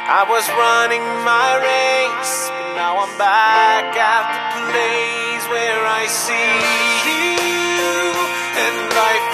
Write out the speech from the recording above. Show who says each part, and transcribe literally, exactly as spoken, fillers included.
Speaker 1: I was running my race, but now I'm back at the place where I see you, and I